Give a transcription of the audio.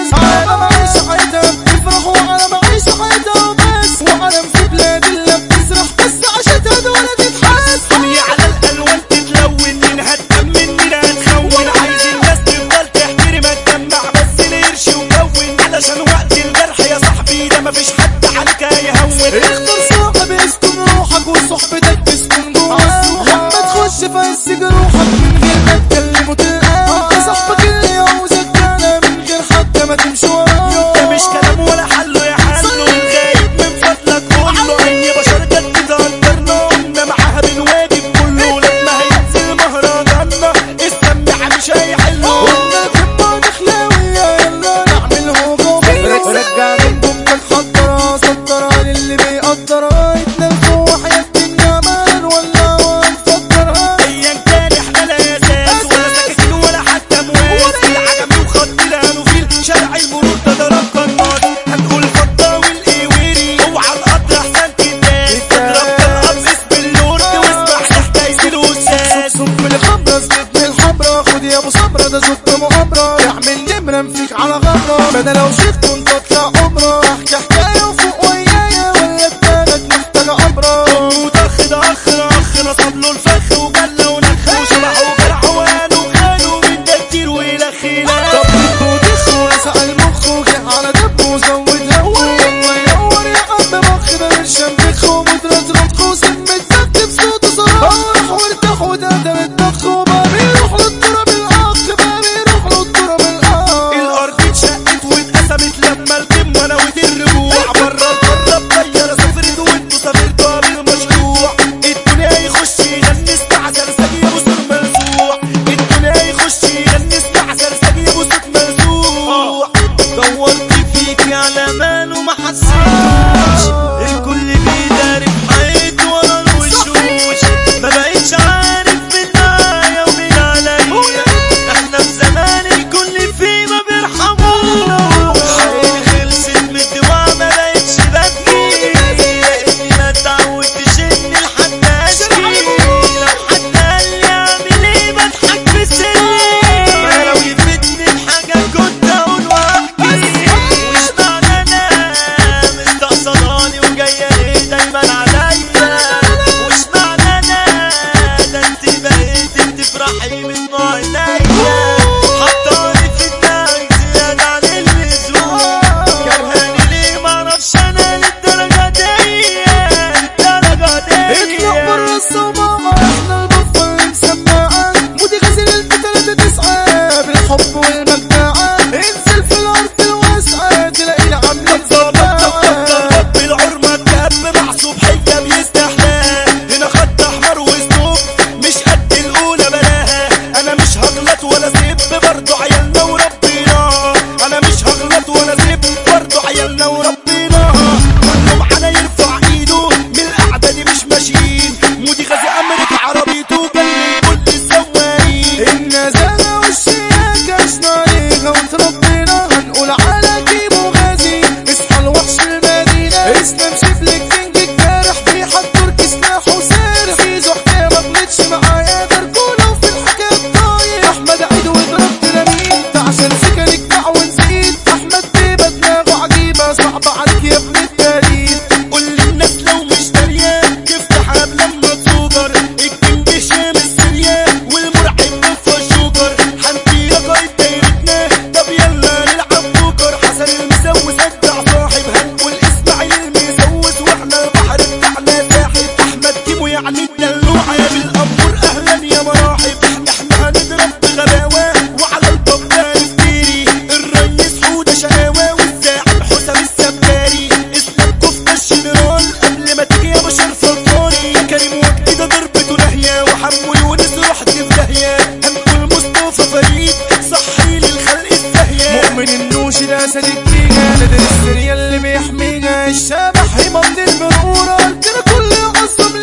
بس على معيش حياتها بتفرحوا على معيش حياتها بس وعالم في بلاد اللي بتسرح بس عشتها دولة تتحس دنيا على الالوان تتلون منها تأمن منها تخون عايز الناس تفضل تحترمك تجمع بس القرش وكون علشان وقت الجرح يا صاحبي ده مفيش حد عليك هيهون اختار صاحب يسكن روحك وصحبتك تسكن جواك لما تخش فيس جروحك من غير ما تكلمه تلقاك صاحبك اللي يعوزك تعالى من غير حتى ما تمشي وراه ده مش كلام ولا حله يا حله الغايب من فضلك قوله اي بشر جت تقدرنا قلنا معاها بالواجب كله لما هينزل مهرجاننا السماعة مش هيحله قلنا كمان خلاوية يلا نعمله جميل رجع من جمتك حضرها صدرها للي بيقدرها يتنفوا وحياة الدنيا مال ولا وانفجرها ايا كان احنا لا اساس ولا سكاكين ولا حتى اموال العجمي وخط الانوفيل شارع المرور ده ضرب قناص هنقول فضه والايويري اوعى القطر احسن تداس اضرب طلقه باسم اللورد واسمع حكايه الاستاذ صب الخمرة زبدني الحمرا خد يا ابو صبرا ده زبط مؤامرة يعمل نمرة مفيك على غمرة ما انا لو شفت وانت اطلع عمرة احكي حكاية وفوق ويايا ولا بدالك محتاجة عمرة وطخ ده اخ نصب له الفخ وجله ونخ وشبح وجرح وقالوا خانوا من ده كتير ويلخينا طب ودخ وسع المخ وجه على دب وزود هو والله ينور يا عم مخ ده مش شمبخ ومترزغط وسم الزك بصوت صراخ راح وارتاح وده الدخ وبقى بيروح للتراب الاخ بقى بيروح للتراب الاخ الارض اتشقت واتقسمت لما القمه نوت الرجوع بره الطياره سافرت وانتوا سافرتوا بالمشروع الدنيا يخش يغني استعسل سجي ابو صوت مرزوع الدنيا يخش يغني استعسل سجي ابو صوت مرزوع دورت فيك على مال وما حسيتوش الكل بيداري بحيط ورا الوشوش ما بقتش عارف مين معايا ومين عليا احنا في زمان الكل فيه ما بيرحموش عيني خلصت من الدموع ما بقتش ببكي لاني ما اتعودتش اني لحد اشكي لو حد قال لي اعمل ايه بضحك في سري ما انا لو يفيدني بحاجه كنت اقول واحكي مش معنى انا مستقصداني وجايه ليه دايما عليا مش معنى انا ده انت بقيتي بتفرحي من عينيا حطاني في دماغي زياده عن اللزوم كرهاني ليه معرفش انا للدرجه دي اطلع برا الصومعة احنا البفة اللي مسمعة مودي غزل البتلاتة تسعة بالحب والمجدعة انزل في الارض الواسعة تلاقينا عاملين زباعة بالعرمة الدم محسوب حية بيستحلاها هنا خط احمر وسنوب مش قد الاولى بلاها انا مش هغلط ولا سيب برضو عيالنا وربينا انا مش هغلط ولا سيب برضو عيالنا وربينا كله معانا يرفع ايده من القعدة دي مش ماشيين مودي غازي امريكا عربيته جاي كل السواقين النزالة والشياكة عشنا عليها وتربينا هنقول على كيمو غازي اصحى الوحش المدينة اسلام شبلك كينج الجارح بيحط تركي سلاح وسارح زيزو حكاية ما غلطش معايا درجولة وفي الحكاية طاير احمد عيد وضرب تلاميذ ده عشان سكنك دع ونزيد احمد بيبة دماغه عجيبة صعبة عليك يا ابن التاريخ قول للناس لو مش دريان تفتح قبل لما تصوجر الكينج شام السريان والمرعب بفا شوكر حنتي يا قايد دايرتنا طب يلا نلعب بوكر حسن المسوس ادع صاحب هنقول اسماعيل المسوس واحنا البحر بتاعنا ساحب احمد كيمو يعني الدلوعه يا بالامور اهلا يا مراحب احنا هنضرب بغباوه وعلى الباب ده نفتري الريس حوده شقاوه والزاعم حسام السباري اسلام كفته الجنرال قبل ما تيجي يا بشر سلطاني كريم وجدي ده ضربته ناهيه وحمو يونس رحت في داهيه هنقول مصطفى فريد صحي للخلق الزاهيه مؤمن النوش الاسد الجيجا نادر السرية اللي بيحمينا الشبح هيمن المرورة كده كل عصب